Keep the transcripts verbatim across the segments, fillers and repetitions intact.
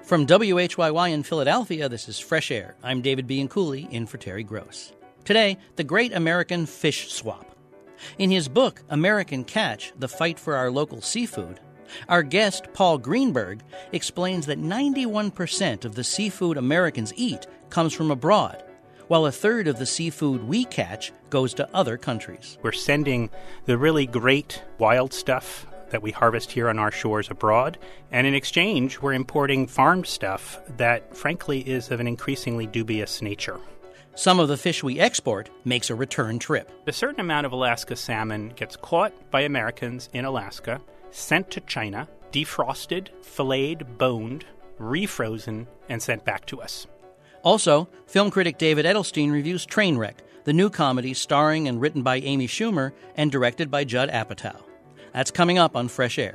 From W H Y Y in Philadelphia, this is Fresh Air. I'm David Bianculli, in for Terry Gross. Today, the Great American Fish Swap. In his book, American Catch, The Fight for Our Local Seafood, our guest, Paul Greenberg, explains that ninety-one percent of the seafood Americans eat comes from abroad, while a third of the seafood we catch goes to other countries. We're sending the really great wild stuff that we harvest here on our shores abroad, and in exchange, we're importing farmed stuff that, frankly, is of an increasingly dubious nature. Some of the fish we export makes a return trip. A certain amount of Alaska salmon gets caught by Americans in Alaska, sent to China, defrosted, filleted, boned, refrozen, and sent back to us. Also, film critic David Edelstein reviews Trainwreck, the new comedy starring and written by Amy Schumer and directed by Judd Apatow. That's coming up on Fresh Air.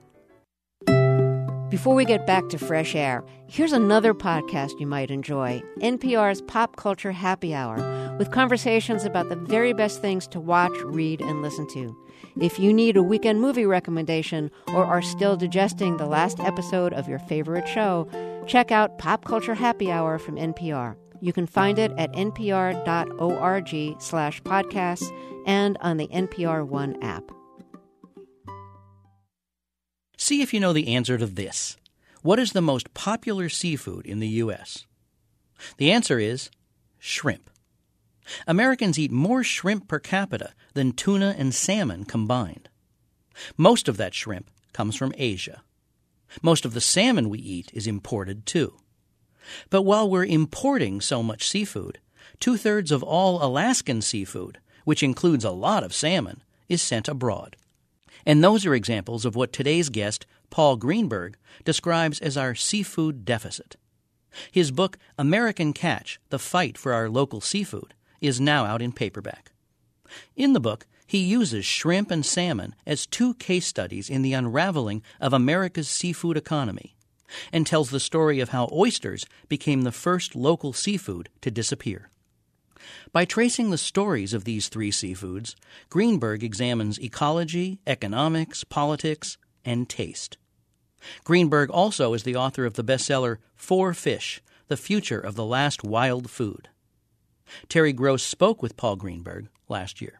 Before we get back to Fresh Air, here's another podcast you might enjoy, N P R's Pop Culture Happy Hour, with conversations about the very best things to watch, read, and listen to. If you need a weekend movie recommendation or are still digesting the last episode of your favorite show, check out Pop Culture Happy Hour from N P R. You can find it at npr.org slash podcasts and on the N P R One app. See if you know the answer to this. What is the most popular seafood in the U S? The answer is shrimp. Americans eat more shrimp per capita than tuna and salmon combined. Most of that shrimp comes from Asia. Most of the salmon we eat is imported, too. But while we're importing so much seafood, two-thirds of all Alaskan seafood, which includes a lot of salmon, is sent abroad. And those are examples of what today's guest, Paul Greenberg, describes as our seafood deficit. His book, American Catch, The Fight for Our Local Seafood, is now out in paperback. In the book, he uses shrimp and salmon as two case studies in the unraveling of America's seafood economy, and tells the story of how oysters became the first local seafood to disappear. By tracing the stories of these three seafoods, Greenberg examines ecology, economics, politics, and taste. Greenberg also is the author of the bestseller For Fish, The Future of the Last Wild Food. Terry Gross spoke with Paul Greenberg last year.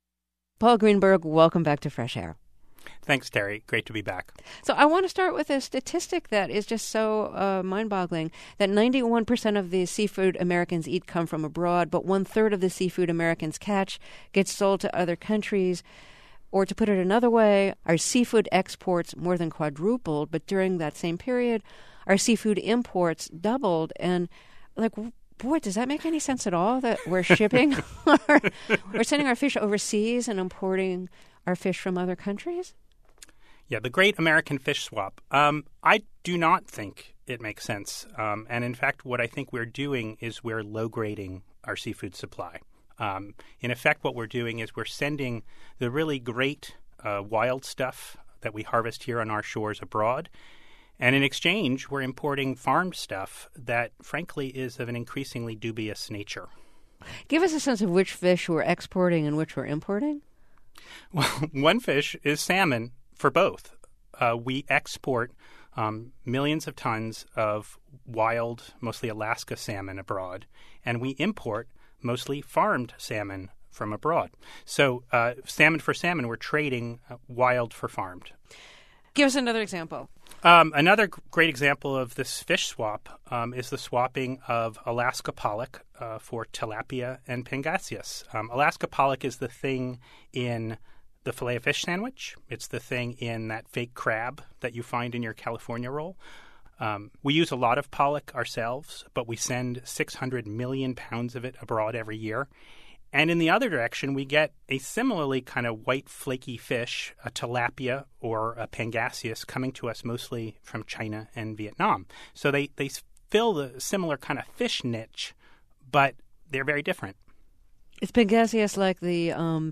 Paul Greenberg, welcome back to Fresh Air. Thanks, Terry. Great to be back. So I want to start with a statistic that is just so uh, mind-boggling, that ninety-one percent of the seafood Americans eat come from abroad, but one-third of the seafood Americans catch gets sold to other countries. Or to put it another way, our seafood exports more than quadrupled, but during that same period, our seafood imports doubled. And, like, boy, does that make any sense at all, that we're shipping, our, we're sending our fish overseas and importing our fish from other countries? Yeah, the Great American Fish Swap. Um, I do not think it makes sense. Um, and in fact, what I think we're doing is we're low-grading our seafood supply. Um, in effect, what we're doing is we're sending the really great uh, wild stuff that we harvest here on our shores abroad. And in exchange, we're importing farmed stuff that, frankly, is of an increasingly dubious nature. Give us a sense of which fish we're exporting and which we're importing. Well, one fish is salmon for both. Uh, we export um, millions of tons of wild, mostly Alaska salmon abroad, and we import mostly farmed salmon from abroad. So uh, salmon for salmon, we're trading uh, wild for farmed. Give us another example. Um, another g- great example of this fish swap um, is the swapping of Alaska pollock uh, for tilapia and pangasius. Um, Alaska pollock is the thing in the filet of fish sandwich. It's the thing in that fake crab that you find in your California roll. Um, we use a lot of pollock ourselves, but we send six hundred million pounds of it abroad every year. And in the other direction, we get a similarly kind of white, flaky fish, a tilapia or a pangasius, coming to us mostly from China and Vietnam. So they, they fill the similar kind of fish niche, but they're very different. Is pangasius like the um,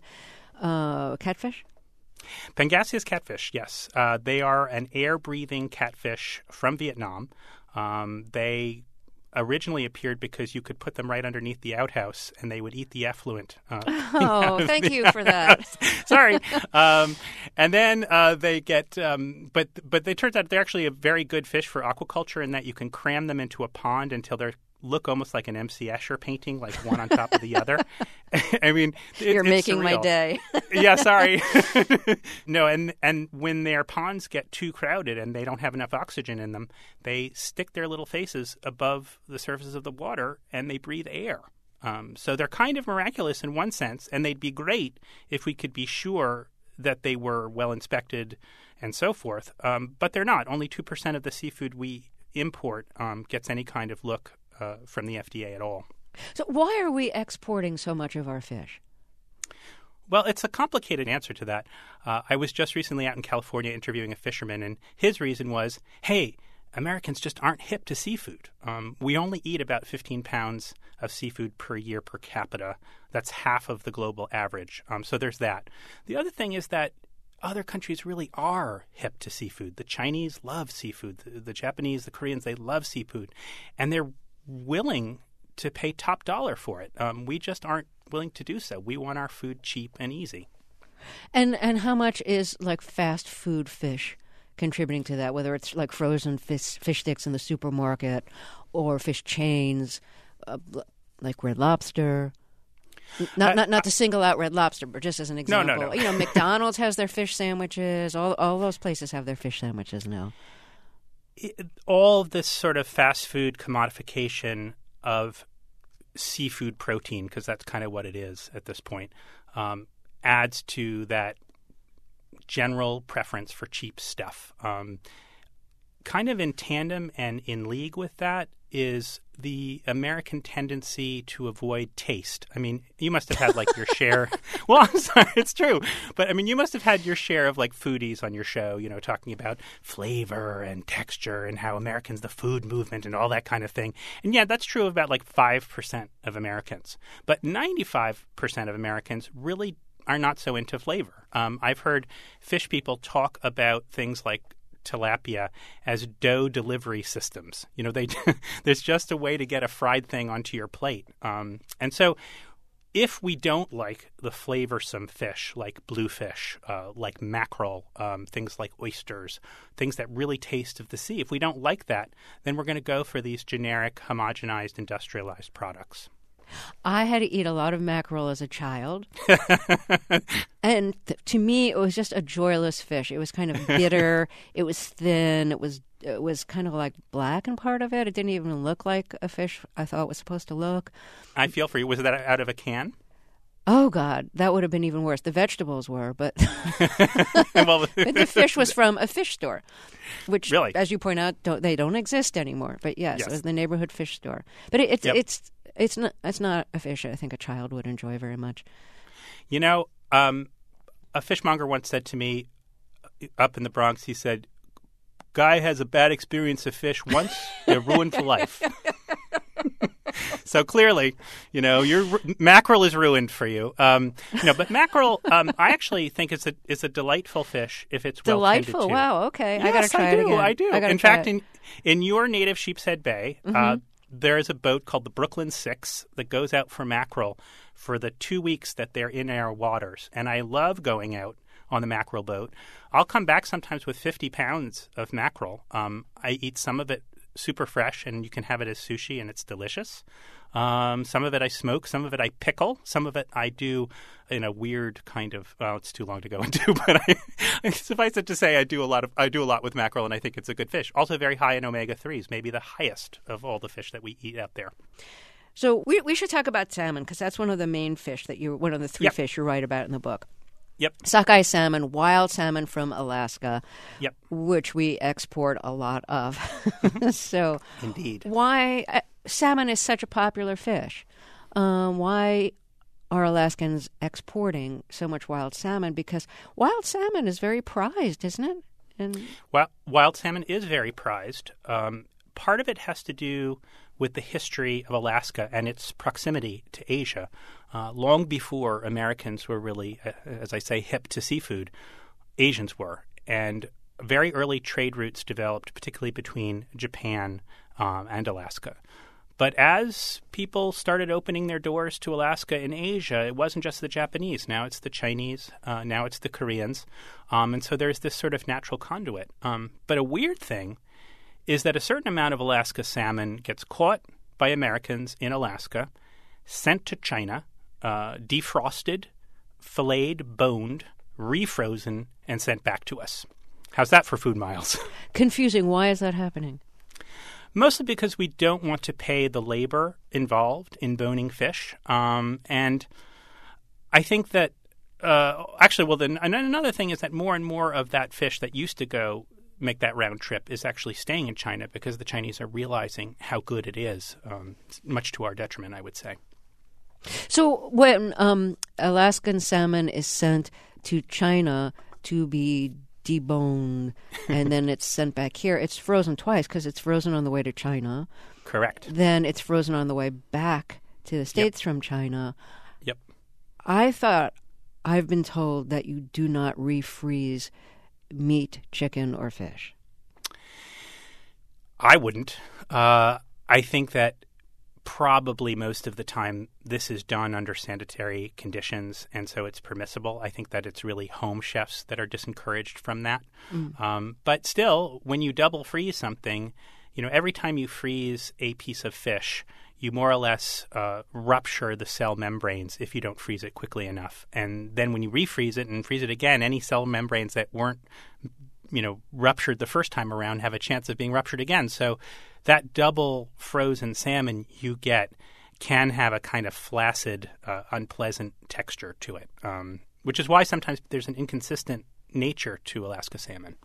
uh, catfish? Pangasius catfish, yes. Uh, they are an air-breathing catfish from Vietnam. Um, they originally appeared because you could put them right underneath the outhouse and they would eat the effluent. Uh, oh, thank you for that. Sorry. Um, and then uh, they get, um, but but it turns out they're actually a very good fish for aquaculture in that you can cram them into a pond until they look almost like an M C Escher painting, like one on top of the other. I mean, it, You're it's making surreal. my day. Yeah, sorry. No, and and when their ponds get too crowded and they don't have enough oxygen in them, they stick their little faces above the surface of the water and they breathe air. Um, so they're kind of miraculous in one sense, and they'd be great if we could be sure that they were well inspected and so forth. Um, but they're not. Only two percent of the seafood we import um, gets any kind of look uh, from the F D A at all. So why are we exporting so much of our fish? Well, it's a complicated answer to that. Uh, I was just recently out in California interviewing a fisherman, and his reason was, hey, Americans just aren't hip to seafood. Um, we only eat about fifteen pounds of seafood per year per capita. That's half of the global average. Um, so there's that. The other thing is that other countries really are hip to seafood. The Chinese love seafood. The, the Japanese, the Koreans, they love seafood. And they're willing to pay top dollar for it. Um, we just aren't willing to do so. We want our food cheap and easy. And and how much is like fast food fish contributing to that, whether it's like frozen fish, fish sticks in the supermarket or fish chains uh, like Red Lobster? Not uh, not not to single out Red Lobster, but just as an example. No, no, no. You know, McDonald's has their fish sandwiches. All all those places have their fish sandwiches now. It, all of this sort of fast food commodification of seafood protein, because that's kind of what it is at this point, um, adds to that general preference for cheap stuff. Um, kind of in tandem and in league with that is the American tendency to avoid taste. I mean, you must have had like your share. Well, I'm sorry, it's true. But I mean, you must have had your share of like foodies on your show, you know, talking about flavor and texture and how Americans, the food movement and all that kind of thing. And yeah, that's true of about like five percent of Americans. But ninety-five percent of Americans really are not so into flavor. Um, I've heard fish people talk about things like tilapia as dough delivery systems. You know, they there's just a way to get a fried thing onto your plate. Um, and so if we don't like the flavorsome fish like bluefish, uh, like mackerel, um, things like oysters, things that really taste of the sea, if we don't like that, then we're going to go for these generic, homogenized, industrialized products. I had to eat a lot of mackerel as a child. And th- to me, it was just a joyless fish. It was kind of bitter. It was thin. It was it was kind of like black in part of it. It didn't even look like a fish I thought it was supposed to look. I feel for you. Was that out of a can? Oh, God, that would have been even worse. The vegetables were, but, well, but the fish was from a fish store, which, really? as you point out, don't, they don't exist anymore. But yes, yes, it was the neighborhood fish store. But it, it's yep. it's it's not it's not a fish I think a child would enjoy very much. You know, um, a fishmonger once said to me up in the Bronx, he said, "Guy has a bad experience of fish once, they're ruined for life." So clearly, you know, your mackerel is ruined for you. Um, no, but mackerel, um, I actually think it's a is a delightful fish if it's well delightful. tended to. Wow. Okay, yes, I got to try I it do, again. I do. I In try fact, it. in in your native Sheepshead Bay, mm-hmm. uh, there is a boat called the Brooklyn Six that goes out for mackerel for the two weeks that they're in our waters, and I love going out on the mackerel boat. I'll come back sometimes with fifty pounds of mackerel. Um, I eat some of it super fresh, and you can have it as sushi, and it's delicious. Um, some of it I smoke, some of it I pickle, some of it I do in a weird kind of. Well, it's too long to go into, but I, suffice it to say, I do a lot of I do a lot with mackerel, and I think it's a good fish. Also, very high in omega threes, maybe the highest of all the fish that we eat out there. So we we should talk about salmon because that's one of the main fish that you one of the three yep. fish you write about in the book. Yep. Sockeye salmon, wild salmon from Alaska, yep. which we export a lot of. So, indeed, why uh, salmon is such a popular fish? Um, why are Alaskans exporting so much wild salmon? Because wild salmon is very prized, isn't it? And well, wild salmon is very prized. Um, part of it has to do with the history of Alaska and its proximity to Asia. Uh, long before Americans were really, uh, as I say, hip to seafood, Asians were. And very early trade routes developed, particularly between Japan um, and Alaska. But as people started opening their doors to Alaska in Asia, it wasn't just the Japanese. Now it's the Chinese. Uh, now it's the Koreans. Um, and so there's this sort of natural conduit. Um, but a weird thing is that a certain amount of Alaska salmon gets caught by Americans in Alaska, sent to China, uh, defrosted, filleted, boned, refrozen, and sent back to us. How's that for food miles? Confusing. Why is that happening? Mostly because we don't want to pay the labor involved in boning fish. Um, and I think that, uh, actually, well, then another thing is that more and more of that fish that used to go make that round trip is actually staying in China because the Chinese are realizing how good it is, um, much to our detriment, I would say. So when um, Alaskan salmon is sent to China to be deboned and then it's sent back here, it's frozen twice because it's frozen on the way to China. Correct. Then it's frozen on the way back to the States yep. from China. Yep. I thought, I've been told that you do not refreeze meat, chicken, or fish. I wouldn't. Uh, I think that probably most of the time this is done under sanitary conditions, and so it's permissible. I think that it's really home chefs that are disencouraged from that. Mm. Um, but still, when you double freeze something, you know, every time you freeze a piece of fish, you more or less uh, rupture the cell membranes if you don't freeze it quickly enough. And then when you refreeze it and freeze it again, any cell membranes that weren't, you know, ruptured the first time around have a chance of being ruptured again. So that double frozen salmon you get can have a kind of flaccid, uh, unpleasant texture to it, um, which is why sometimes there's an inconsistent nature to Alaska salmon.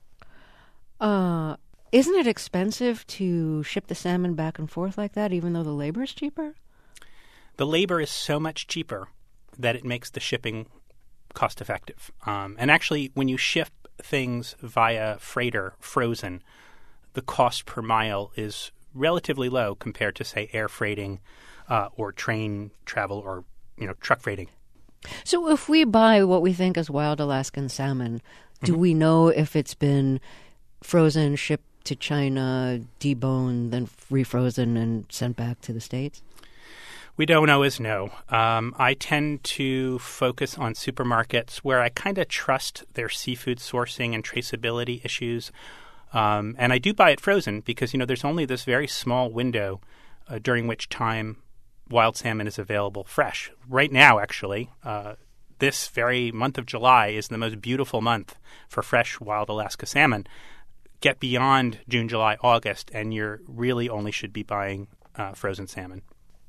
Uh, isn't it expensive to ship the salmon back and forth like that, even though the labor is cheaper? The labor is so much cheaper that it makes the shipping cost effective. Um, and actually, when you ship things via freighter frozen, the cost per mile is relatively low compared to, say, air freighting uh, or train travel or, you know, truck freighting. So if we buy what we think is wild Alaskan salmon, do mm-hmm. we know if it's been frozen, shipped to China, deboned, then refrozen and sent back to the States? We don't always know. Um, I tend to focus on supermarkets where I kind of trust their seafood sourcing and traceability issues. Um, and I do buy it frozen because, you know, there's only this very small window uh, during which time wild salmon is available fresh. Right now, actually, uh, this very month of July is the most beautiful month for fresh wild Alaska salmon. Get beyond June, July, August, and you really only should be buying uh, frozen salmon.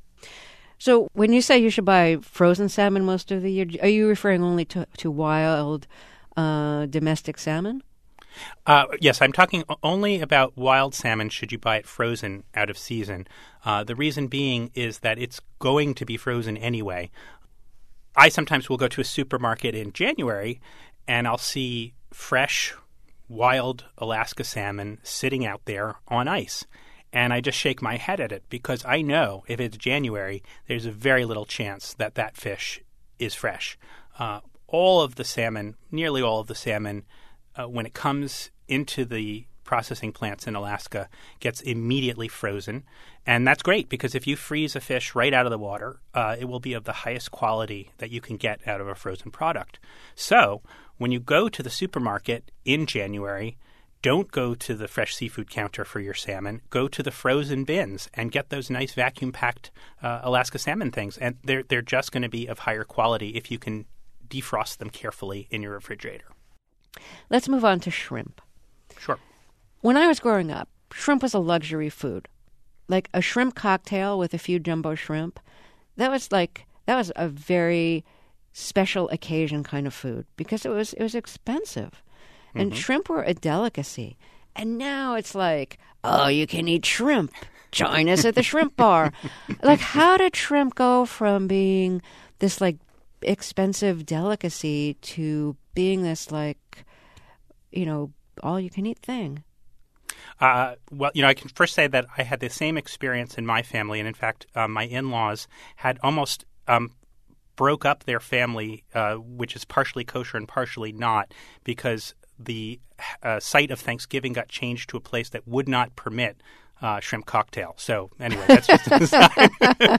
So when you say you should buy frozen salmon most of the year, are you referring only to, to wild uh, domestic salmon? Uh, yes, I'm talking only about wild salmon should you buy it frozen out of season. Uh, the reason being is that it's going to be frozen anyway. I sometimes will go to a supermarket in January and I'll see fresh wild Alaska salmon sitting out there on ice. And I just shake my head at it because I know if it's January, there's a very little chance that that fish is fresh. Uh, all of the salmon, nearly all of the salmon, Uh, when it comes into the processing plants in Alaska, gets immediately frozen. And that's great because if you freeze a fish right out of the water, uh, it will be of the highest quality that you can get out of a frozen product. So when you go to the supermarket in January, don't go to the fresh seafood counter for your salmon. Go to the frozen bins and get those nice vacuum-packed uh, Alaska salmon things. And they're, they're just going to be of higher quality if you can defrost them carefully in your refrigerator. Let's move on to shrimp. Sure. When I was growing up, shrimp was a luxury food. Like a shrimp cocktail with a few jumbo shrimp. That was like that was a very special occasion kind of food because it was it was expensive. And mm-hmm. shrimp were a delicacy. And now it's like, oh, you can eat shrimp. Join us at the shrimp bar. Like, how did shrimp go from being this like expensive delicacy to being this like, you know, all-you-can-eat thing? Uh, well, you know, I can first say that I had the same experience in my family. And in fact, uh, my in-laws had almost um, broke up their family, uh, which is partially kosher and partially not, because the uh, site of Thanksgiving got changed to a place that would not permit uh, shrimp cocktail. So anyway, that's just an aside.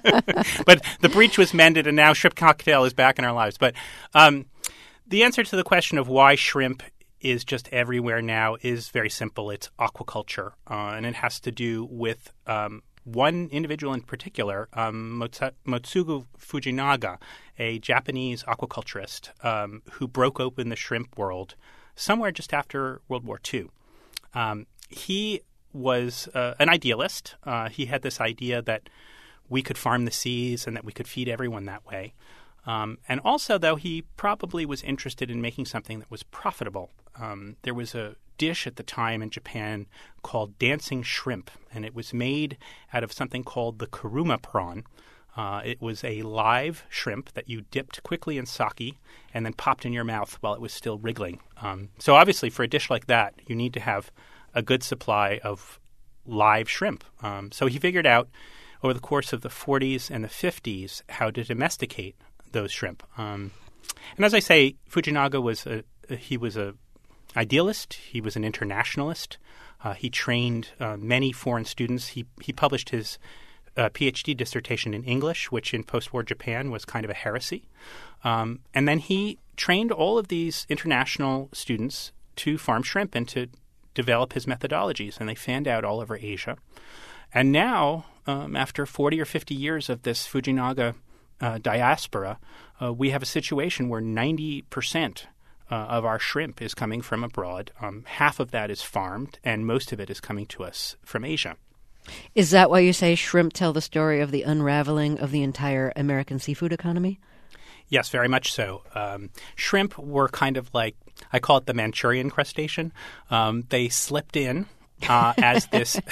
But the breach was mended, and now shrimp cocktail is back in our lives. But um, the answer to the question of why shrimp is just everywhere now is very simple. It's aquaculture, uh, and it has to do with um, one individual in particular, um, Motsa- Motsugu Fujinaga, a Japanese aquaculturist um, who broke open the shrimp world somewhere just after World War Two. Um, he was uh, an idealist. Uh, he had this idea that we could farm the seas and that we could feed everyone that way. Um, and also, though, he probably was interested in making something that was profitable. Um, there was a dish at the time in Japan called dancing shrimp, and it was made out of something called the kuruma prawn. Uh, it was a live shrimp that you dipped quickly in sake and then popped in your mouth while it was still wriggling. Um, so obviously, for a dish like that, you need to have a good supply of live shrimp. Um, so he figured out over the course of the forties and the fifties how to domesticate those shrimp. Um, and as I say, Fujinaga was a, he was a idealist. He was an internationalist. Uh, he trained uh, many foreign students. He he published his uh, PhD dissertation in English, which in post-war Japan was kind of a heresy. Um, and then he trained all of these international students to farm shrimp and to develop his methodologies, and they fanned out all over Asia. And now, um, after forty or fifty years of this Fujinaga uh, diaspora, uh, we have a situation where ninety percent uh, of our shrimp is coming from abroad. Um, half of that is farmed, and most of it is coming to us from Asia. Is that why you say shrimp tell the story of the unraveling of the entire American seafood economy? Yes, very much so. Um, shrimp were kind of like, I call it the Manchurian crustacean. Um, they slipped in uh, as this.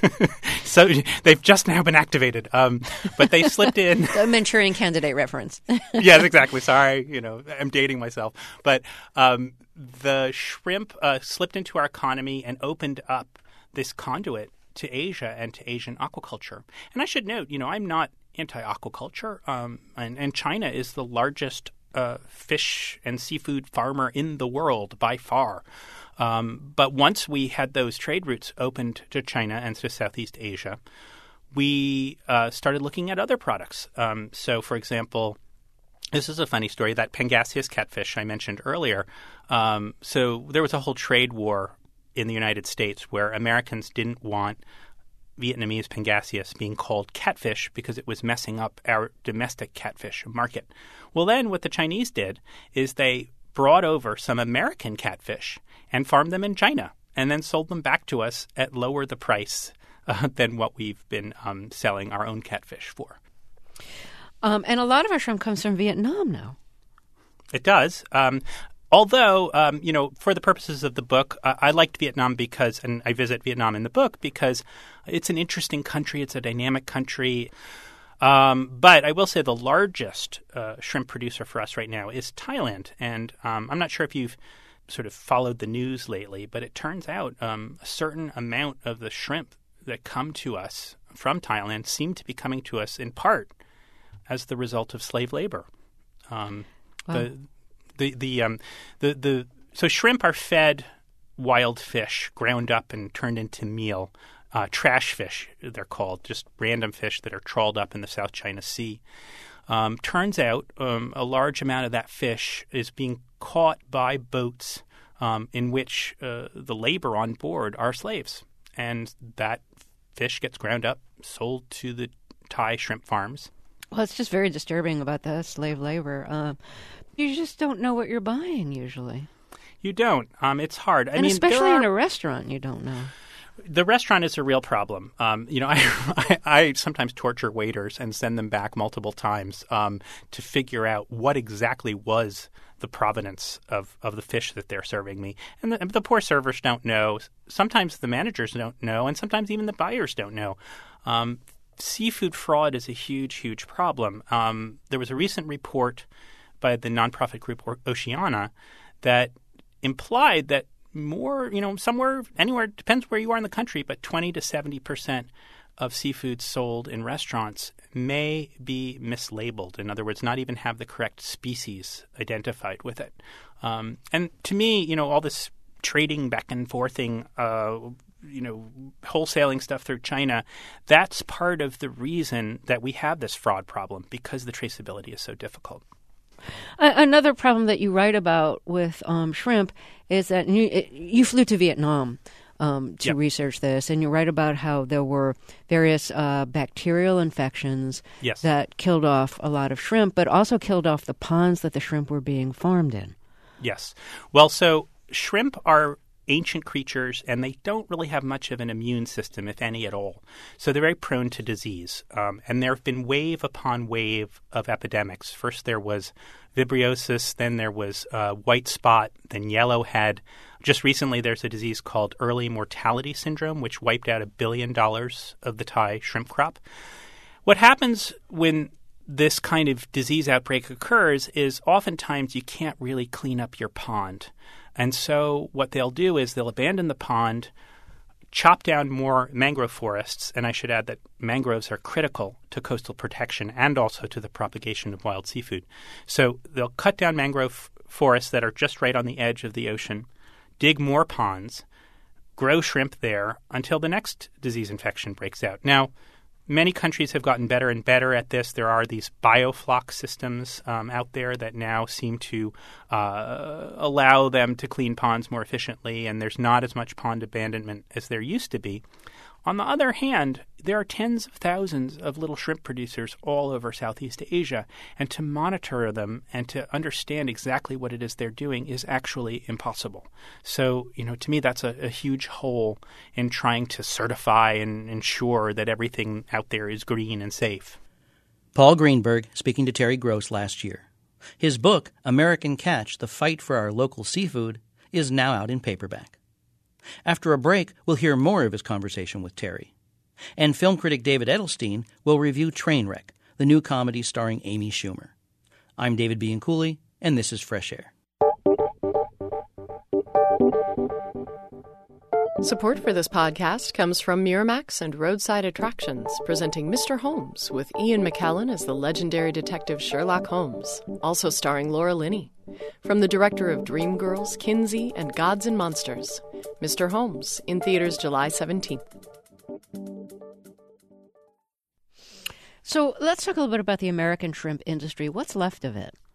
So they've just now been activated. Um, but they slipped in. The Manchurian Candidate reference. Yes, exactly. Sorry, you know, I'm dating myself. But um, the shrimp uh, slipped into our economy and opened up this conduit to Asia and to Asian aquaculture. And I should note, you know, I'm not anti-aquaculture, um, and, and China is the largest uh, fish and seafood farmer in the world by far. Um, but once we had those trade routes opened to China and to Southeast Asia, we uh, started looking at other products. Um, so, for example, this is a funny story, that Pangasius catfish I mentioned earlier. Um, so there was a whole trade war in the United States where Americans didn't want Vietnamese Pangasius being called catfish because it was messing up our domestic catfish market. Well, then what the Chinese did is they brought over some American catfish and farmed them in China and then sold them back to us at lower the price uh, than what we've been um, selling our own catfish for. Um, and a lot of our shrimp comes from Vietnam now. It does. Um, although, um, you know, for the purposes of the book, uh, I liked Vietnam because, and I visit Vietnam in the book because it's an interesting country. It's a dynamic country. Um, but I will say the largest uh, shrimp producer for us right now is Thailand. And um, I'm not sure if you've sort of followed the news lately, but it turns out um, a certain amount of the shrimp that come to us from Thailand seem to be coming to us in part as the result of slave labor. Um, wow. The the the um the the so shrimp are fed wild fish, ground up and turned into meal. Uh, trash fish, they're called, just random fish that are trawled up in the South China Sea. Um, turns out um, a large amount of that fish is being caught by boats um, in which uh, the labor on board are slaves. And that fish gets ground up, sold to the Thai shrimp farms. Well, it's just very disturbing about the slave labor. Uh, you just don't know what you're buying usually. You don't. Um, it's hard. I and mean, especially are... in a restaurant, you don't know. The restaurant is a real problem. Um, you know, I, I, I sometimes torture waiters and send them back multiple times um, to figure out what exactly was the provenance of, of the fish that they're serving me. And the, the poor servers don't know. Sometimes the managers don't know, and sometimes even the buyers don't know. Um, seafood fraud is a huge, huge problem. Um, there was a recent report by the nonprofit group Oceana that implied that more, you know, somewhere, anywhere, depends where you are in the country, but twenty to seventy percent of seafood sold in restaurants may be mislabeled. In other words, not even have the correct species identified with it. Um, and to me, you know, all this trading back and forthing uh, you know, wholesaling stuff through China. That's part of the reason that we have this fraud problem, because the traceability is so difficult. Another problem that you write about with um, shrimp is that you, you flew to Vietnam um, to yep. research this, and you write about how there were various uh, bacterial infections yes. that killed off a lot of shrimp, but also killed off the ponds that the shrimp were being farmed in. Yes. Well, so shrimp are ancient creatures, and they don't really have much of an immune system, if any at all. So they're very prone to disease. Um, and there have been wave upon wave of epidemics. First there was vibriosis, then there was uh, white spot, then yellowhead. Just recently there's a disease called early mortality syndrome, which wiped out a billion dollars of the Thai shrimp crop. What happens when this kind of disease outbreak occurs is oftentimes you can't really clean up your pond. And so what they'll do is they'll abandon the pond, chop down more mangrove forests, and I should add that mangroves are critical to coastal protection and also to the propagation of wild seafood. So they'll cut down mangrove forests that are just right on the edge of the ocean, dig more ponds, grow shrimp there until the next disease infection breaks out. Now, many countries have gotten better and better at this. There are these biofloc systems um, out there that now seem to uh, allow them to clean ponds more efficiently, and there's not as much pond abandonment as there used to be. On the other hand, there are tens of thousands of little shrimp producers all over Southeast Asia, and to monitor them and to understand exactly what it is they're doing is actually impossible. So, you know, to me, that's a, a huge hole in trying to certify and ensure that everything out there is green and safe. Paul Greenberg speaking to Terry Gross last year. His book, American Catch: The Fight for Our Local Seafood, is now out in paperback. After a break, we'll hear more of his conversation with Terry. And film critic David Edelstein will review Trainwreck, the new comedy starring Amy Schumer. I'm David Bianculli, and this is Fresh Air. Support for this podcast comes from Miramax and Roadside Attractions, presenting Mister Holmes with Ian McKellen as the legendary detective Sherlock Holmes, also starring Laura Linney. From the director of Dreamgirls, Kinsey, and Gods and Monsters, Mister Holmes, in theaters July seventeenth. So let's talk a little bit about the American shrimp industry. What's left of it?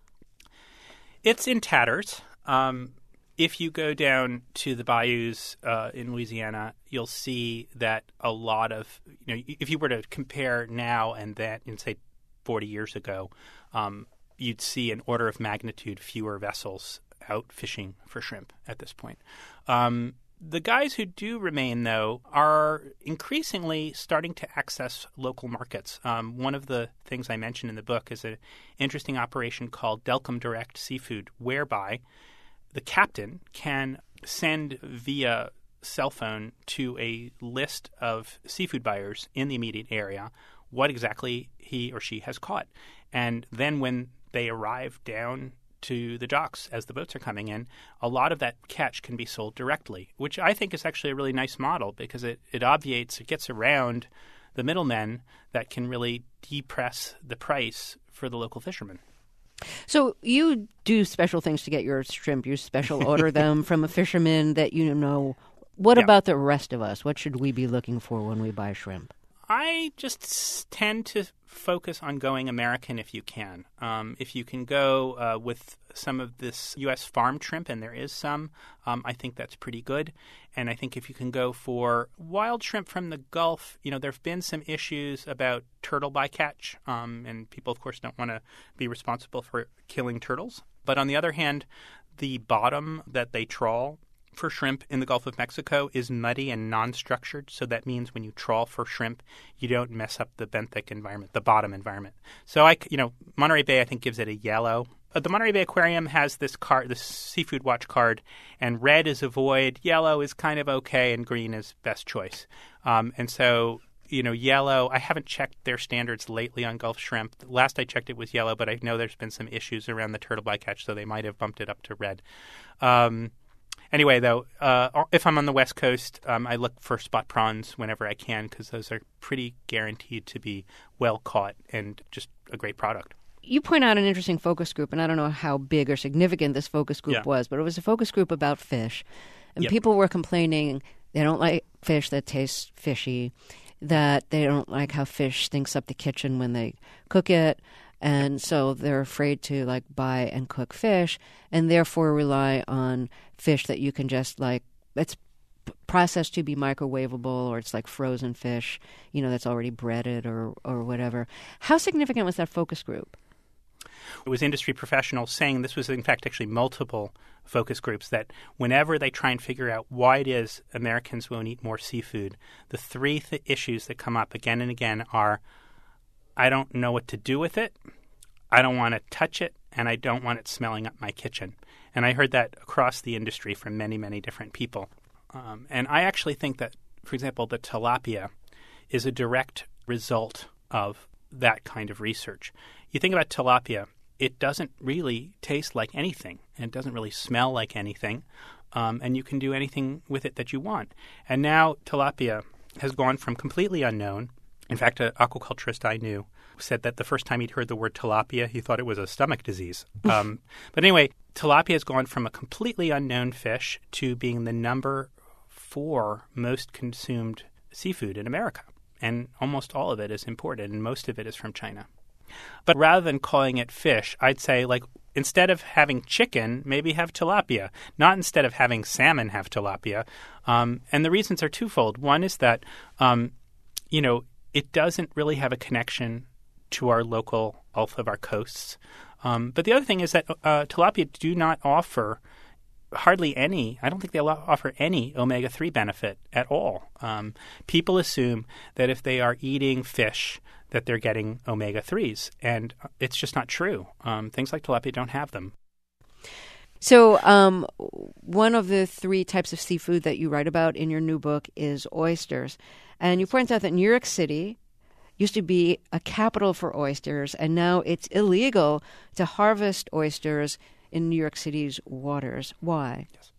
It's in tatters. Um, if you go down to the bayous uh, in Louisiana, you'll see that a lot of, you know, if you were to compare now and that in, say, forty years ago, um, you'd see an order of magnitude fewer vessels out fishing for shrimp at this point. Um, the guys who do remain, though, are increasingly starting to access local markets. Um, one of the things I mentioned in the book is an interesting operation called Delcom Direct Seafood, whereby the captain can send via cell phone to a list of seafood buyers in the immediate area what exactly he or she has caught. And then when they arrive down to the docks as the boats are coming in, a lot of that catch can be sold directly, which I think is actually a really nice model because it, it obviates, it gets around the middlemen that can really depress the price for the local fishermen. So you do special things to get your shrimp. You special order them from a fisherman that you know. What yeah. about the rest of us? What should we be looking for when we buy shrimp? I just tend to focus on going American if you can. Um, if you can go uh, with some of this U S farm shrimp, and there is some, um, I think that's pretty good. And I think if you can go for wild shrimp from the Gulf, you know, there have been some issues about turtle bycatch, um, and people, of course, don't want to be responsible for killing turtles. But on the other hand, the bottom that they trawl for shrimp in the Gulf of Mexico is muddy and non-structured, so that means when you trawl for shrimp, you don't mess up the benthic environment, the bottom environment. So, I, you know, Monterey Bay, I think, gives it a yellow. Uh, the Monterey Bay Aquarium has this card, this Seafood Watch card, and red is avoid, yellow is kind of okay, and green is best choice. Um, and so, you know, yellow, I haven't checked their standards lately on Gulf shrimp. Last I checked, it was yellow, but I know there's been some issues around the turtle bycatch, so they might have bumped it up to red. Um Anyway, though, uh, if I'm on the West Coast, um, I look for spot prawns whenever I can because those are pretty guaranteed to be well caught and just a great product. You point out an interesting focus group, and I don't know how big or significant this focus group yeah. was, but it was a focus group about fish. And yep. people were complaining They don't like fish that tastes fishy, that they don't like how fish stinks up the kitchen when they cook it. And so they're afraid to like buy and cook fish, and therefore rely on fish that you can just like, it's processed to be microwavable, or it's like frozen fish, you know, that's already breaded or, or whatever. How significant was that focus group? It was industry professionals saying, this was in fact actually multiple focus groups, that whenever they try and figure out why it is Americans won't eat more seafood, the three th- issues that come up again and again are, I don't know what to do with it, I don't want to touch it, and I don't want it smelling up my kitchen. And I heard that across the industry from many, many different people. Um, and I actually think that, for example, the tilapia is a direct result of that kind of research. You think about tilapia, it doesn't really taste like anything, and it doesn't really smell like anything, um, and you can do anything with it that you want. And now tilapia has gone from completely unknown. In fact, an aquaculturist I knew said that the first time he'd heard the word tilapia, he thought it was a stomach disease. Um, but anyway, tilapia has gone from a completely unknown fish to being the number four most consumed seafood in America. And almost all of it is imported, and most of it is from China. But rather than calling it fish, I'd say, like, instead of having chicken, maybe have tilapia. Not instead of having salmon, have tilapia. Um, and the reasons are twofold. One is that, um, you know, it doesn't really have a connection to our local health of our coasts. Um, but the other thing is that uh, tilapia do not offer hardly any, I don't think they'll offer any omega three benefit at all. Um, people assume that if they are eating fish, that they're getting omega threes, and it's just not true. Um, things like tilapia don't have them. So um, one of the three types of seafood that you write about in your new book is oysters. And you point out that New York City used to be a capital for oysters, and now it's illegal to harvest oysters in New York City's waters. Why? Yes.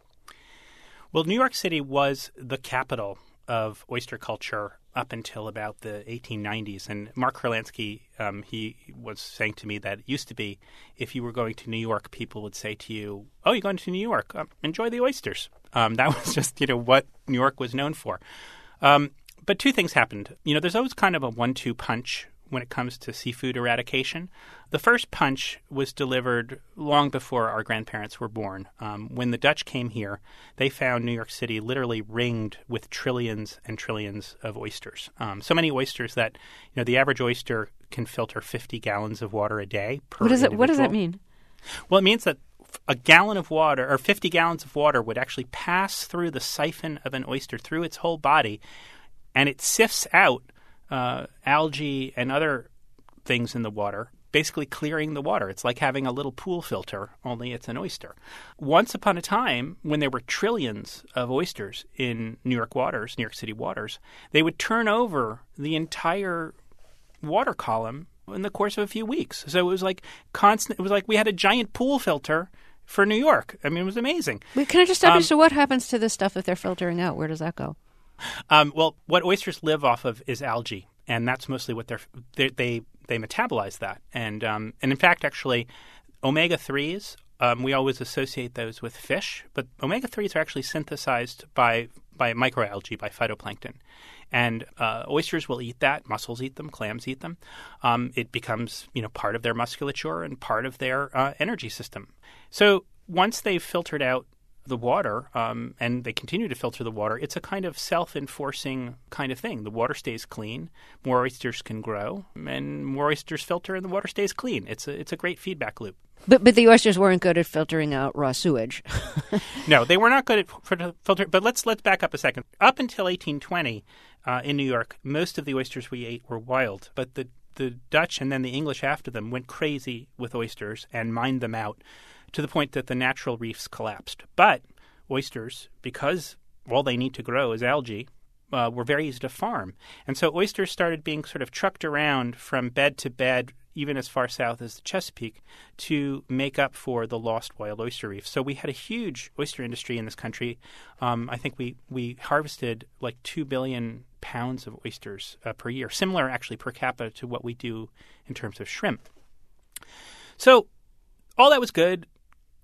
Well, New York City was the capital of oyster culture up until about the eighteen nineties. And Mark Kurlansky, um, he was saying to me that it used to be, if you were going to New York, people would say to you, oh, you're going to New York, um, enjoy the oysters. Um, that was just, you know, what New York was known for. Um, but two things happened. You know, there's always kind of a one two punch when it comes to seafood eradication. The first punch was delivered long before our grandparents were born. Um, when the Dutch came here, they found New York City literally ringed with trillions and trillions of oysters. Um, so many oysters that, you know, the average oyster can filter fifty gallons of water a day per What does it? individual. What does that mean? Well, it means that a gallon of water, or fifty gallons of water, would actually pass through the siphon of an oyster, through its whole body, and it sifts out Uh, algae and other things in the water, basically clearing the water. It's like having a little pool filter, only it's an oyster. Once upon a time, when there were trillions of oysters in New York waters, New York City waters, they would turn over the entire water column in the course of a few weeks. So it was like constant. It was like we had a giant pool filter for New York. I mean, it was amazing. Wait, can I just stop um, you? So what happens to this stuff that they're filtering out? Where does that go? Um, well, what oysters live off of is algae, and that's mostly what they're, they they they metabolize that. And um, and in fact, actually, omega threes, um, we always associate those with fish, but omega threes are actually synthesized by by microalgae, by phytoplankton. And uh, oysters will eat that. Mussels eat them. Clams eat them. Um, it becomes, you know, part of their musculature and part of their uh, energy system. So once they've filtered out the water, um, and they continue to filter the water, it's a kind of self-enforcing kind of thing. The water stays clean, more oysters can grow, and more oysters filter, and the water stays clean. It's a it's a great feedback loop. But but the oysters weren't good at filtering out raw sewage. No, they were not good at f- filter. But let's let's back up a second. Up until eighteen twenty, uh, in New York, most of the oysters we ate were wild, but the the Dutch and then the English after them went crazy with oysters and mined them out, to the point that the natural reefs collapsed. But oysters, because all they need to grow is algae, uh, were very easy to farm. And so oysters started being sort of trucked around from bed to bed, even as far south as the Chesapeake, to make up for the lost wild oyster reefs. So we had a huge oyster industry in this country. Um, I think we, we harvested like two billion pounds of oysters uh, per year, similar actually per capita to what we do in terms of shrimp. So all that was good.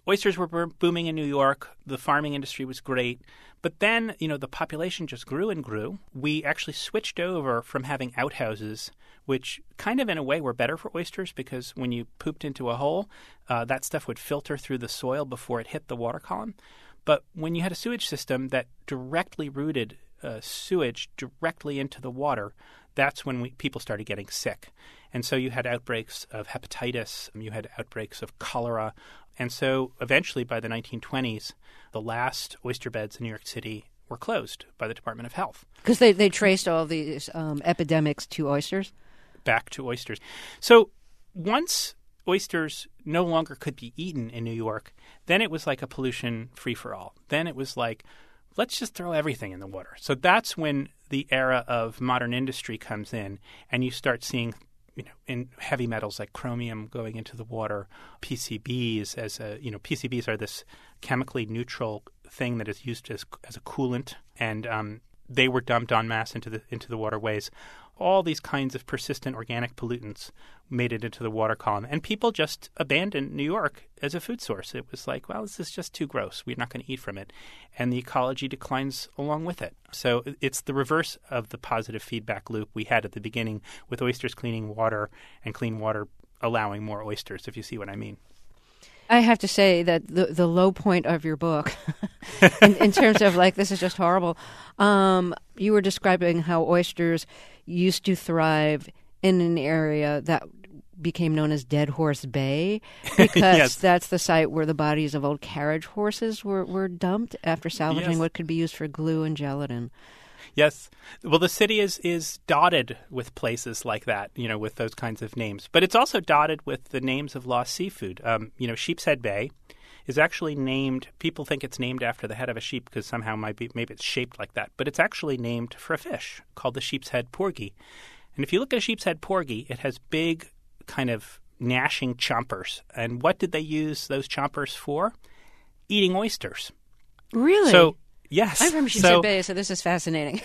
oysters were booming in New York. The farming industry was great. But then, you know, the population just grew and grew. We actually switched over from having outhouses, which kind of in a way were better for oysters because when you pooped into a hole, uh, that stuff would filter through the soil before it hit the water column. But when you had a sewage system that directly routed uh, sewage directly into the water, that's when we, people started getting sick. And so you had outbreaks of hepatitis, you had outbreaks of cholera. And so eventually by the nineteen twenties, the last oyster beds in New York City were closed by the Department of Health. Because they, they traced all these um, epidemics to oysters? Back to oysters. So once oysters no longer could be eaten in New York, then it was like a pollution free-for-all. Then it was like, let's just throw everything in the water. So that's when the era of modern industry comes in, and you start seeing, you know, in heavy metals like chromium going into the water, P C Bs as a, you know, P C Bs are this chemically neutral thing that is used as as a coolant, and um, they were dumped en masse into the into the waterways. All these kinds of persistent organic pollutants made it into the water column. And people just abandoned New York as a food source. It was like, well, this is just too gross. We're not going to eat from it. And the ecology declines along with it. So it's the reverse of the positive feedback loop we had at the beginning with oysters cleaning water and clean water allowing more oysters, if you see what I mean. I have to say that the the low point of your book, in, in terms of like, this is just horrible, um, you were describing how oysters used to thrive in an area that became known as Dead Horse Bay, because yes. that's the site where the bodies of old carriage horses were, were dumped after salvaging yes. what could be used for glue and gelatin. Yes. Well, the city is, is dotted with places like that, you know, with those kinds of names. But it's also dotted with the names of lost seafood. Um, you know, Sheepshead Bay is actually named, people think it's named after the head of a sheep because somehow might be, maybe it's shaped like that. But it's actually named for a fish called the sheepshead porgy. And if you look at a sheepshead porgy, it has big kind of gnashing chompers. And what did they use those chompers for? Eating oysters. Really? So yes. I'm from Sheepshead so, Bay, so this is fascinating.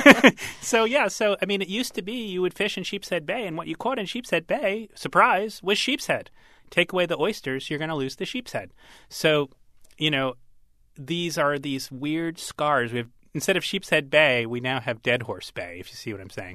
so, yeah, so, I mean, it used to be you would fish in Sheepshead Bay, and what you caught in Sheepshead Bay, surprise, was sheepshead. Take away the oysters, you're going to lose the sheepshead. So, you know, these are these weird scars. We have, instead of Sheepshead Bay, we now have Dead Horse Bay, if you see what I'm saying.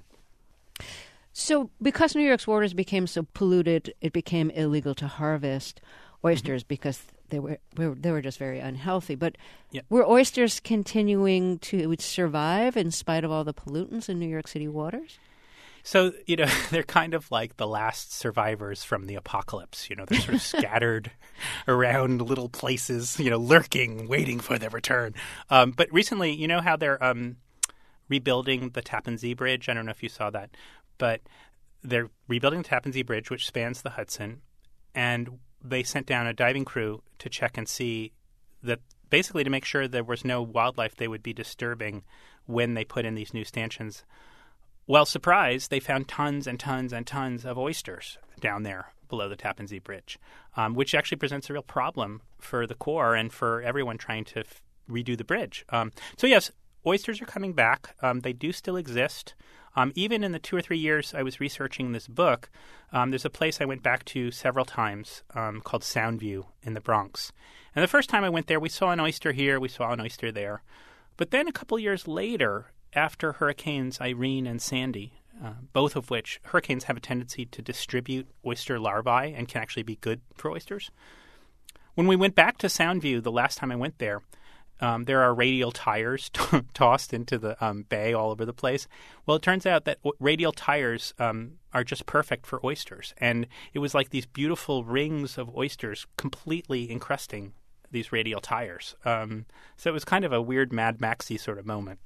So because New York's waters became so polluted, it became illegal to harvest oysters mm-hmm. because they were they were just very unhealthy. But yep. were oysters continuing to survive in spite of all the pollutants in New York City waters? So, you know, they're kind of like the last survivors from the apocalypse. You know, they're sort of scattered around little places, you know, lurking, waiting for their return. Um, but recently, you know how they're um, rebuilding the Tappan Zee Bridge? I don't know if you saw that. But they're rebuilding the Tappan Zee Bridge, which spans the Hudson, and they sent down a diving crew to check and see that, basically to make sure there was no wildlife they would be disturbing when they put in these new stanchions. Well, surprise, they found tons and tons and tons of oysters down there below the Tappan Zee Bridge, um, which actually presents a real problem for the Corps and for everyone trying to f- redo the bridge. Um, so, yes, oysters are coming back. Um, they do still exist. Um, even in the two or three years I was researching this book, um, there's a place I went back to several times um, called Soundview in the Bronx. And the first time I went there, we saw an oyster here, we saw an oyster there. But then a couple years later, after Hurricanes Irene and Sandy, uh, both of which, hurricanes have a tendency to distribute oyster larvae and can actually be good for oysters. When we went back to Soundview the last time I went there, Um, there are radial tires t- tossed into the um, bay all over the place. Well, it turns out that w- radial tires um, are just perfect for oysters. And it was like these beautiful rings of oysters completely encrusting these radial tires. Um, so it was kind of a weird Mad Maxy sort of moment.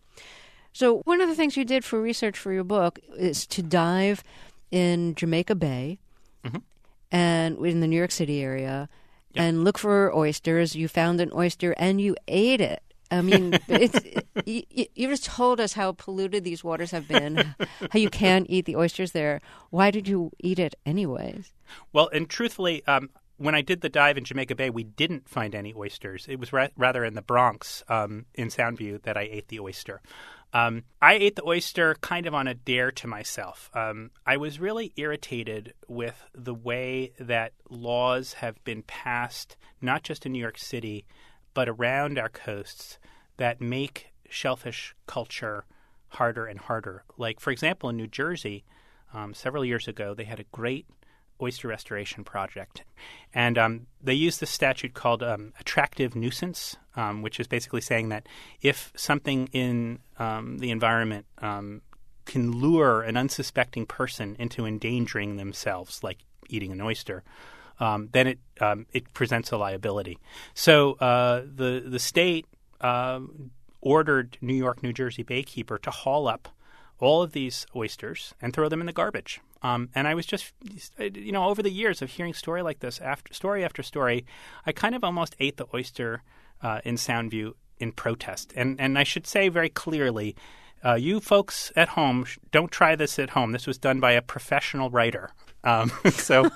So one of the things you did for research for your book is to dive in Jamaica Bay mm-hmm. and in the New York City area and look for oysters. You found an oyster and you ate it. I mean, it's, it, you, you just told us how polluted these waters have been, how you can't eat the oysters there. Why did you eat it anyways? Well, and truthfully, um, when I did the dive in Jamaica Bay, we didn't find any oysters. It was ra- rather in the Bronx, um, in Soundview, that I ate the oyster. Um, I ate the oyster kind of on a dare to myself. Um, I was really irritated with the way that laws have been passed, not just in New York City, but around our coasts, that make shellfish culture harder and harder. Like, for example, in New Jersey, um, several years ago, they had a great oyster restoration project. And um, they used this statute called um, attractive nuisance, um, which is basically saying that if something in um, the environment um, can lure an unsuspecting person into endangering themselves, like eating an oyster, um, then it um, it presents a liability. So uh, the, the state uh, ordered New York, New Jersey Baykeeper to haul up all of these oysters and throw them in the garbage. Um, and I was just, you know, over the years of hearing story like this, after story after story, I kind of almost ate the oyster uh, in Soundview in protest. And and I should say very clearly, uh, you folks at home, don't try this at home. This was done by a professional writer. Um, so,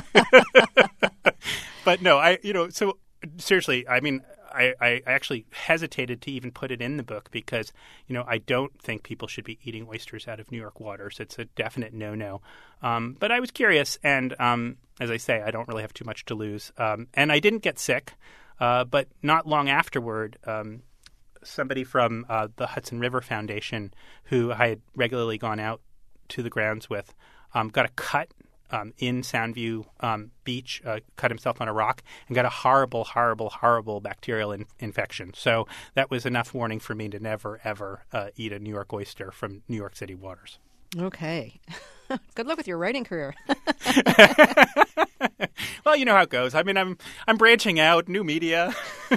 but no, I, you know, so seriously, I mean, I, I actually hesitated to even put it in the book because, you know, I don't think people should be eating oysters out of New York waters. It's a definite no-no. Um, but I was curious, and um, as I say, I don't really have too much to lose. Um, and I didn't get sick, uh, but not long afterward, um, somebody from uh, the Hudson River Foundation, who I had regularly gone out to the grounds with, um, got a cut Um, in Soundview um, Beach, uh, cut himself on a rock, and got a horrible, horrible, horrible bacterial in- infection. So that was enough warning for me to never, ever uh, eat a New York oyster from New York City waters. Okay. Good luck with your writing career. Well, you know how it goes. I mean, I'm I'm branching out, new media.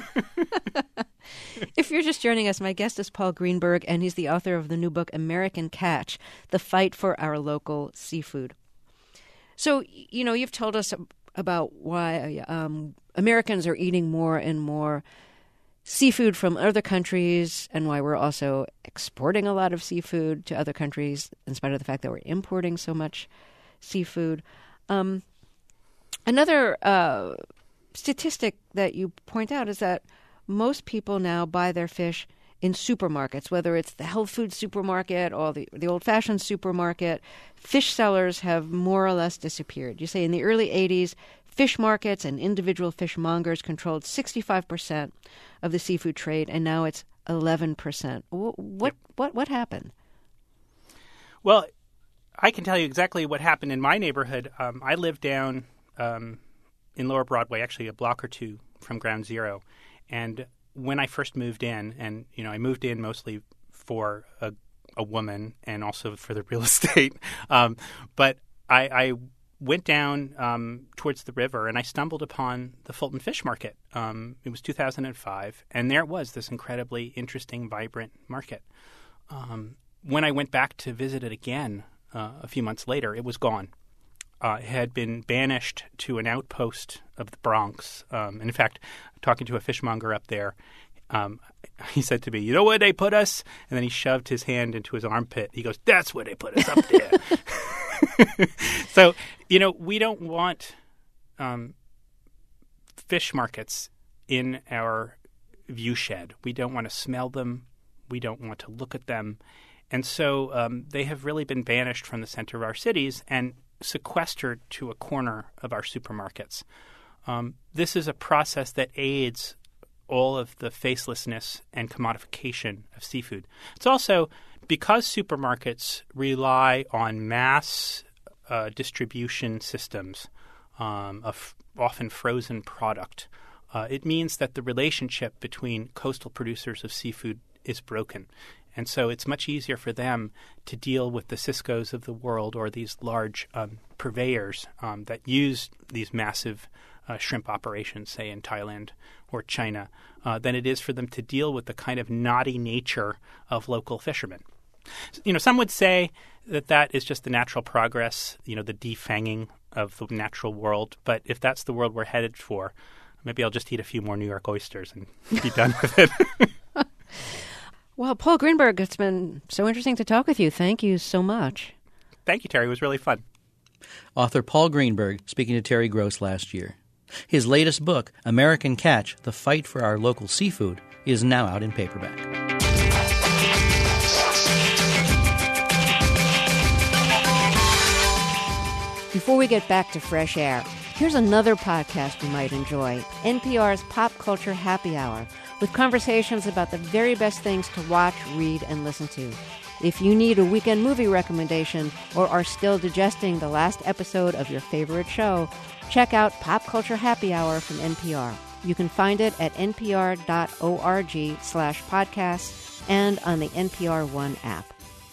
If you're just joining us, my guest is Paul Greenberg, and he's the author of the new book, American Catch, The Fight for Our Local Seafood. So, you know, you've told us about why um, Americans are eating more and more seafood from other countries and why we're also exporting a lot of seafood to other countries in spite of the fact that we're importing so much seafood. Um, another uh, statistic that you point out is that most people now buy their fish in supermarkets, whether it's the health food supermarket or the, the old-fashioned supermarket. Fish sellers have more or less disappeared. You say in the early eighties, fish markets and individual fishmongers controlled sixty-five percent of the seafood trade, and now it's eleven percent. What, what, what, what happened? Well, I can tell you exactly what happened in my neighborhood. Um, I live down um, in Lower Broadway, actually a block or two from Ground Zero, and when I first moved in, and you know, I moved in mostly for a, a woman and also for the real estate, um, but I, I went down um, towards the river and I stumbled upon the Fulton Fish Market. Um, it was two thousand five, and there it was, this incredibly interesting, vibrant market. Um, when I went back to visit it again uh, a few months later, it was gone. Uh, had been banished to an outpost of the Bronx. Um, and in fact, talking to a fishmonger up there, um, he said to me, "You know where they put us?" And then he shoved his hand into his armpit. He goes, "That's where they put us, up there." So, you know, we don't want um, fish markets in our view shed. We don't want to smell them. We don't want to look at them. And so um, they have really been banished from the center of our cities and sequestered to a corner of our supermarkets. Um, this is a process that aids all of the facelessness and commodification of seafood. It's also because supermarkets rely on mass uh, distribution systems um, of often frozen product. Uh, it means that the relationship between coastal producers of seafood is broken. And so it's much easier for them to deal with the Ciscos of the world or these large um, purveyors um, that use these massive uh, shrimp operations, say in Thailand or China, uh, than it is for them to deal with the kind of naughty nature of local fishermen. You know, some would say that that is just the natural progress, you know, the defanging of the natural world. But if that's the world we're headed for, maybe I'll just eat a few more New York oysters and be done with it. Well, Paul Greenberg, it's been so interesting to talk with you. Thank you so much. Thank you, Terry. It was really fun. Author Paul Greenberg speaking to Terry Gross last year. His latest book, American Catch, The Fight for Our Local Seafood, is now out in paperback. Before we get back to fresh air, here's another podcast you might enjoy, N P R's Pop Culture Happy Hour, with conversations about the very best things to watch, read, and listen to. If you need a weekend movie recommendation or are still digesting the last episode of your favorite show, check out Pop Culture Happy Hour from N P R. You can find it at npr.org slash podcasts and on the N P R One app.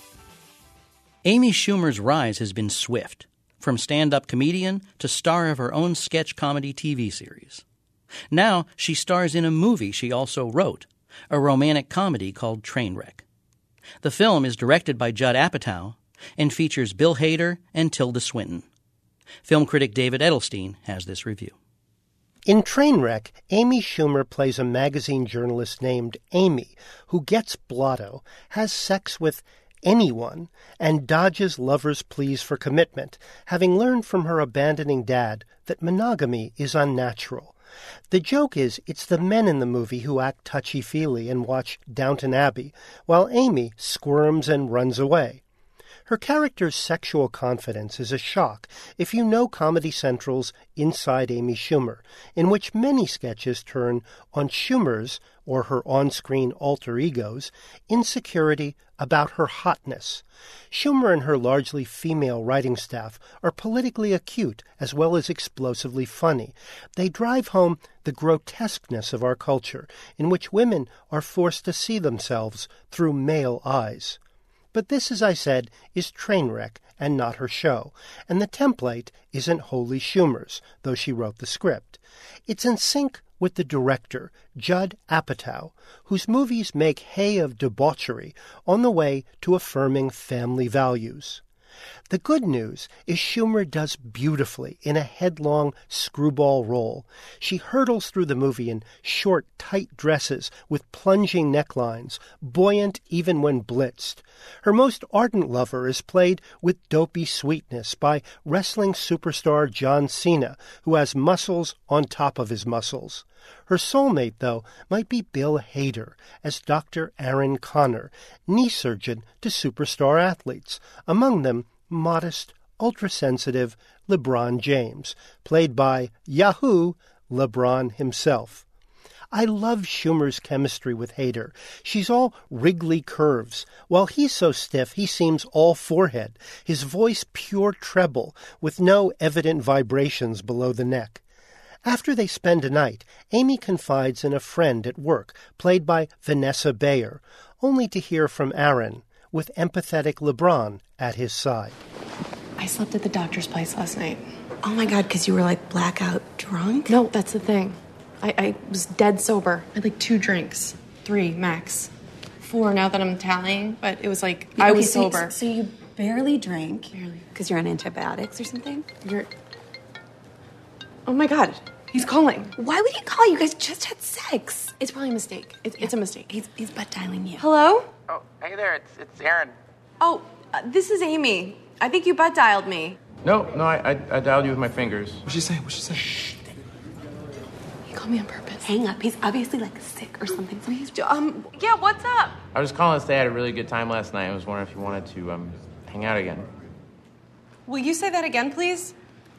Amy Schumer's rise has been swift, from stand-up comedian to star of her own sketch comedy T V series. Now she stars in a movie she also wrote, a romantic comedy called Trainwreck. The film is directed by Judd Apatow and features Bill Hader and Tilda Swinton. Film critic David Edelstein has this review. In Trainwreck, Amy Schumer plays a magazine journalist named Amy who gets blotto, has sex with anyone, and dodges lovers' pleas for commitment, having learned from her abandoning dad that monogamy is unnatural. The joke is it's the men in the movie who act touchy-feely and watch Downton Abbey, while Amy squirms and runs away. Her character's sexual confidence is a shock if you know Comedy Central's Inside Amy Schumer, in which many sketches turn on Schumer's, or her on-screen alter ego's, insecurity about her hotness. Schumer and her largely female writing staff are politically acute as well as explosively funny. They drive home the grotesqueness of our culture, in which women are forced to see themselves through male eyes. But this, as I said, is Trainwreck and not her show, and the template isn't wholly Schumer's, though she wrote the script. It's in sync with the director, Judd Apatow, whose movies make hay of debauchery on the way to affirming family values. The good news is Schumer does beautifully in a headlong screwball role. She hurtles through the movie in short, tight dresses with plunging necklines, buoyant even when blitzed. Her most ardent lover is played with dopey sweetness by wrestling superstar John Cena, who has muscles on top of his muscles. Her soulmate, though, might be Bill Hader as Doctor Aaron Connor, knee surgeon to superstar athletes, among them modest, ultra-sensitive LeBron James, played by Yahoo LeBron himself. I love Schumer's chemistry with Hader. She's all wriggly curves. While he's so stiff, he seems all forehead, his voice pure treble, with no evident vibrations below the neck. After they spend a night, Amy confides in a friend at work, played by Vanessa Bayer, only to hear from Aaron, with empathetic LeBron at his side. I slept at the doctor's place last night. Oh my God, because you were like blackout drunk? No, that's the thing. I, I was dead sober. I had like two drinks. Three, max. Four now that I'm tallying, but it was like, Okay, I was so, sober. So you barely drank? Barely. Because you're on antibiotics or something? You're... Oh my God, he's calling. Why would he call? You guys just had sex. It's probably a mistake. It's, it's a mistake. He's, he's butt dialing you. Hello? Oh, hey there, it's it's Aaron. Oh, uh, this is Amy. I think you butt dialed me. No, no, I, I, I dialed you with my fingers. What'd she say? What'd she say? Shh. He called me on purpose. Hang up. He's obviously like sick or something. So he's Um, yeah, what's up? I was calling to say I had a really good time last night. I was wondering if you wanted to um hang out again. Will you say that again, please?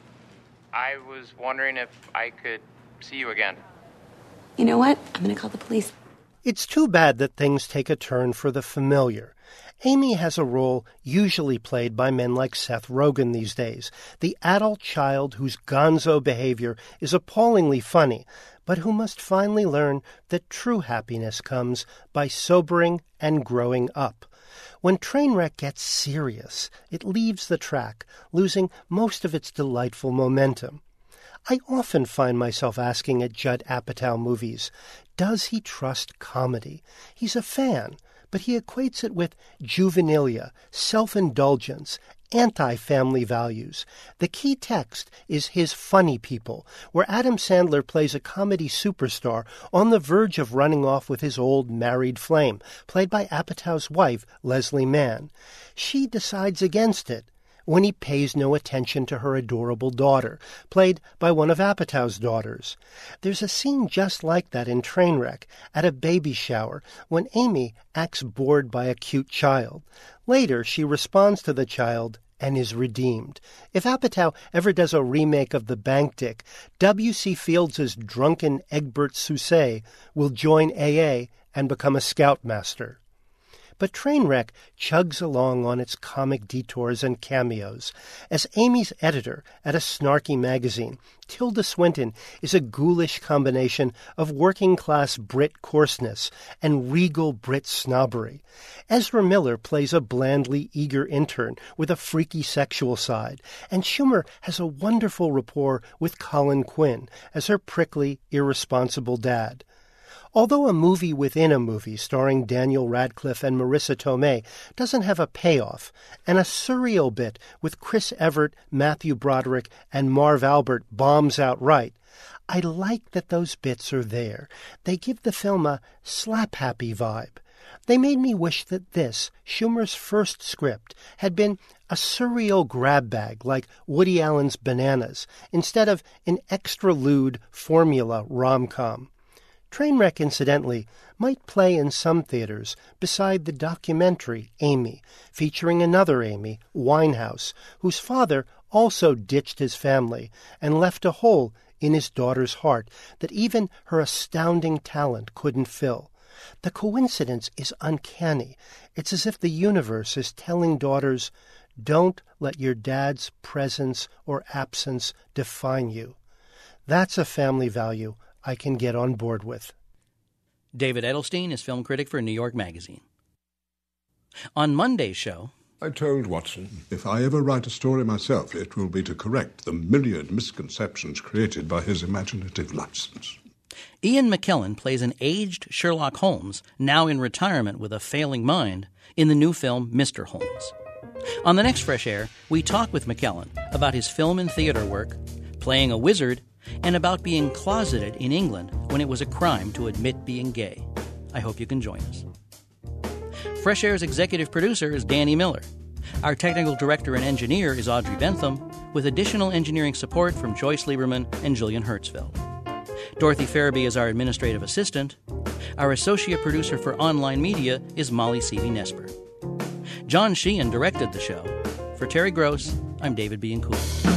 I was wondering if I could see you again. You know what? I'm going to call the police. It's too bad that things take a turn for the familiar. Amy has a role usually played by men like Seth Rogen these days, the adult child whose gonzo behavior is appallingly funny, but who must finally learn that true happiness comes by sobering and growing up. When Trainwreck gets serious, it leaves the track, losing most of its delightful momentum. I often find myself asking at Judd Apatow movies, does he trust comedy? He's a fan, but he equates it with juvenilia, self-indulgence, anti-family values. The key text is his Funny People, where Adam Sandler plays a comedy superstar on the verge of running off with his old married flame, played by Apatow's wife, Leslie Mann. She decides against it when he pays no attention to her adorable daughter, played by one of Apatow's daughters. There's a scene just like that in Trainwreck, at a baby shower, when Amy acts bored by a cute child. Later, she responds to the child and is redeemed. If Apatow ever does a remake of The Bank Dick, W C. Fields' drunken Egbert Susay will join A A and become a scoutmaster. But Trainwreck chugs along on its comic detours and cameos. As Amy's editor at a snarky magazine, Tilda Swinton is a ghoulish combination of working-class Brit coarseness and regal Brit snobbery. Ezra Miller plays a blandly eager intern with a freaky sexual side, and Schumer has a wonderful rapport with Colin Quinn as her prickly, irresponsible dad. Although a movie within a movie starring Daniel Radcliffe and Marissa Tomei doesn't have a payoff, and a surreal bit with Chris Evert, Matthew Broderick, and Marv Albert bombs outright, I like that those bits are there. They give the film a slap-happy vibe. They made me wish that this, Schumer's first script, had been a surreal grab bag like Woody Allen's Bananas, instead of an extra-lewd formula rom-com. Trainwreck, incidentally, might play in some theaters beside the documentary Amy, featuring another Amy, Winehouse, whose father also ditched his family and left a hole in his daughter's heart that even her astounding talent couldn't fill. The coincidence is uncanny. It's as if the universe is telling daughters, don't let your dad's presence or absence define you. That's a family value I can get on board with. David Edelstein is film critic for New York Magazine. On Monday's show, I told Watson, if I ever write a story myself, it will be to correct the myriad misconceptions created by his imaginative license. Ian McKellen plays an aged Sherlock Holmes, now in retirement with a failing mind, in the new film Mister Holmes. On the next Fresh Air, we talk with McKellen about his film and theater work, playing a wizard, and about being closeted in England when it was a crime to admit being gay. I hope you can join us. Fresh Air's executive producer is Danny Miller. Our technical director and engineer is Audrey Bentham, with additional engineering support from Joyce Lieberman and Julian Hertzfeld. Dorothy Farabee is our administrative assistant. Our associate producer for online media is Molly Seavey-Nesper. John Sheehan directed the show. For Terry Gross, I'm David Bianculli.